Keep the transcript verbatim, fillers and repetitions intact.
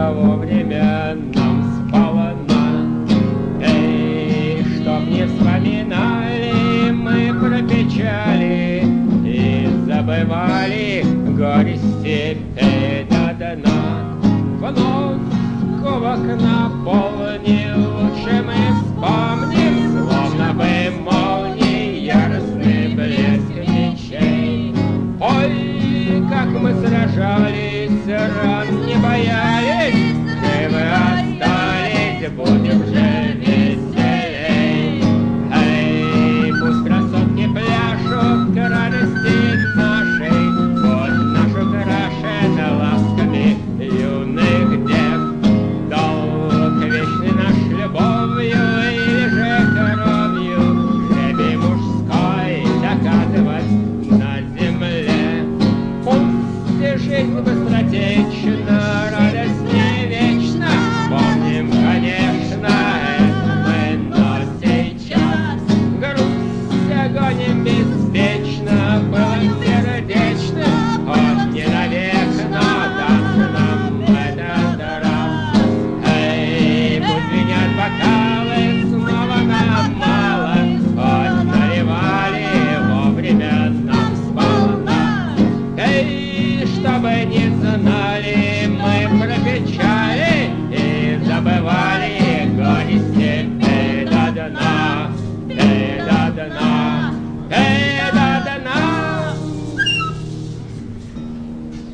вовремя нам сполна. Эй, чтоб не вспоминали мы про печали и забывали горести до дна. Вновь кубок наполнил, лучше мы вспомним, словно бы молнии, яростный блеск мечей. Ой, как мы сражались, ран не боялись, живы остались, будем же веселей. Эй, пусть красотки пляшут к радости нашей, вот нашу крашен ласками юных дев. Долг вечный наш любовью или же кровью жребий мужской доказывать на земле. Пусть жизнь быстротечна, радость не вечна, помним, конечно, это мы, но сейчас грусть гоним беспечно, было сердечно, от не навек, но даст нам этот раз. Эй, пусть звенят бокалы, снова нам мало, хоть наливали вовремя нам сполна. Эй, чтобы не